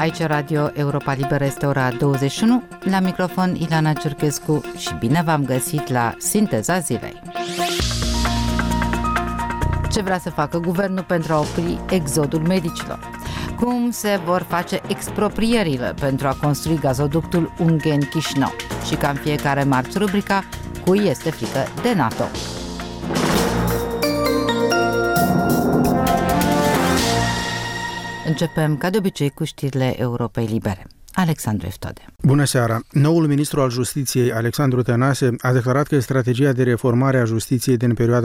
Aici Radio Europa Liberă, este ora 21. La microfon Ilana Ciurchescu și bine v-am găsit la Sinteza Zilei. Ce vrea să facă guvernul pentru a opri exodul medicilor? Cum se vor face exproprierile pentru a construi gazoductul Ungheni-Chișinău? Și ca în fiecare marți rubrica Cui este frică de NATO? Începem ca de obicei cu știrile Europei Libere. Alexandru Eftode. Bună seara! Noul ministru al Justiției, Alexandru Tănase, a declarat că strategia de reformare a justiției din perioada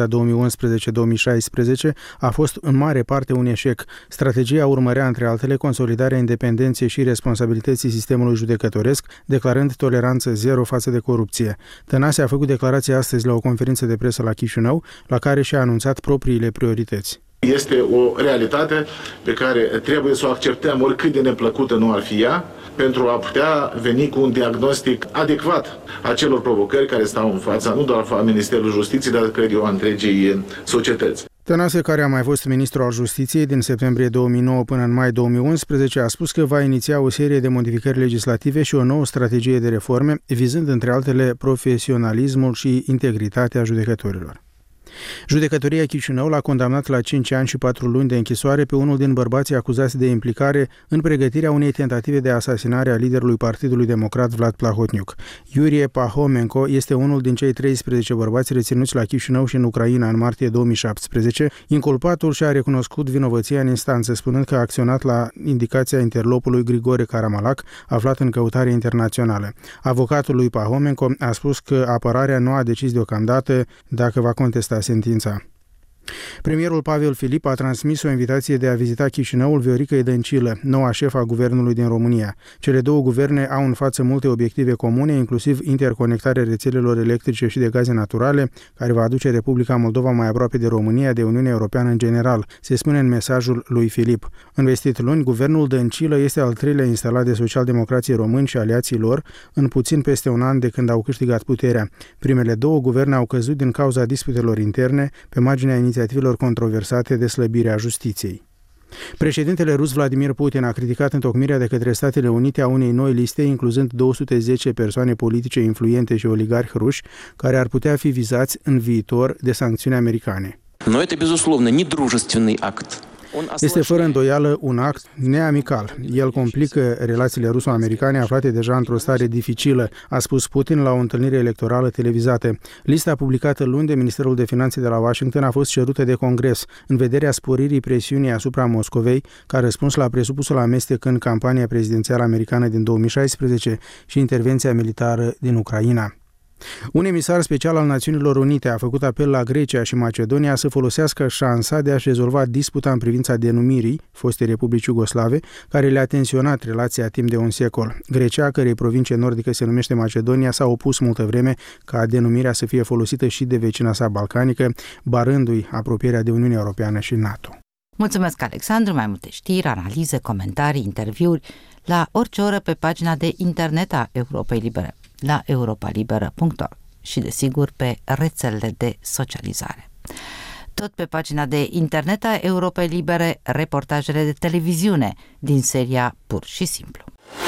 2011-2016 a fost în mare parte un eșec. Strategia urmărea, între altele, consolidarea independenței și responsabilității sistemului judecătoresc, declarând toleranță zero față de corupție. Tănase a făcut declarația astăzi la o conferință de presă la Chișinău, la care și-a anunțat propriile priorități. Este o realitate pe care trebuie să o acceptăm, oricât de neplăcută nu ar fi ea, pentru a putea veni cu un diagnostic adecvat a celor provocări care stau în fața, nu doar a Ministerului Justiției, dar cred eu a întregii societăți. Tănase, care a mai fost ministru al Justiției din septembrie 2009 până în mai 2011, a spus că va iniția o serie de modificări legislative și o nouă strategie de reforme, vizând între altele profesionalismul și integritatea judecătorilor. Judecătoria Chișinău l-a condamnat la 5 ani și 4 luni de închisoare pe unul din bărbații acuzați de implicare în pregătirea unei tentative de asasinare a liderului Partidului Democrat Vlad Plahotniuc. Iurie Pahomenko este unul din cei 13 bărbați reținuți la Chișinău și în Ucraina în martie 2017. Inculpatul și-a recunoscut vinovăția în instanță, spunând că a acționat la indicația interlopului Grigore Caramalac, aflat în căutare internațională. Avocatul lui Pahomenko a spus că apărarea nu a decis deocamdată dacă va contesta sentința. Premierul Pavel Filip a transmis o invitație de a vizita Chișinăul Vioricăi Dăncilă, noua șefă a guvernului din România. Cele două guverne au în față multe obiective comune, inclusiv interconectarea rețelelor electrice și de gaze naturale, care va aduce Republica Moldova mai aproape de România, de Uniunea Europeană în general, se spune în mesajul lui Filip. Învestit luni, guvernul Dăncilă este al treilea instalat de socialdemocrații români și aliații lor, în puțin peste un an de când au câștigat puterea. Primele două guverne au căzut din cauza disputelor interne, pe marginea inițiativelor controversate de slăbirea justiției. Președintele rus Vladimir Putin a criticat întocmirea de către Statele Unite a unei noi liste, incluzând 210 persoane politice influente și oligarhi ruși, care ar putea fi vizați în viitor de sancțiuni americane. Но это, безусловно, недружественный акт. Este fără îndoială un act neamical. El complică relațiile ruso-americane aflate deja într-o stare dificilă, a spus Putin la o întâlnire electorală televizată. Lista publicată luni de Ministerul de Finanțe de la Washington a fost cerută de Congres în vederea sporirii presiunii asupra Moscovei ca răspuns la presupusul amestec în campania prezidențială americană din 2016 și intervenția militară din Ucraina. Un emisar special al Națiunilor Unite a făcut apel la Grecia și Macedonia să folosească șansa de a-și rezolva disputa în privința denumirii fostei Republici Iugoslave, care le-a tensionat relația timp de un secol. Grecia, cărei provincie nordică se numește Macedonia, s-a opus multă vreme ca denumirea să fie folosită și de vecina sa balcanică, barându-i apropierea de Uniunea Europeană și NATO. Mulțumesc, Alexandru! Mai multe știri, analize, comentarii, interviuri la orice oră pe pagina de internet a Europei Libere, la europalibera.org și, desigur, pe rețelele de socializare. Tot pe pagina de internet a Europei Libere, reportajele de televiziune din seria Pur și Simplu.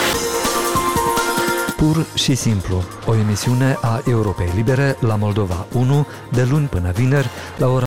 Pur și Simplu, o emisiune a Europei Libere la Moldova 1, de luni până vineri, la ora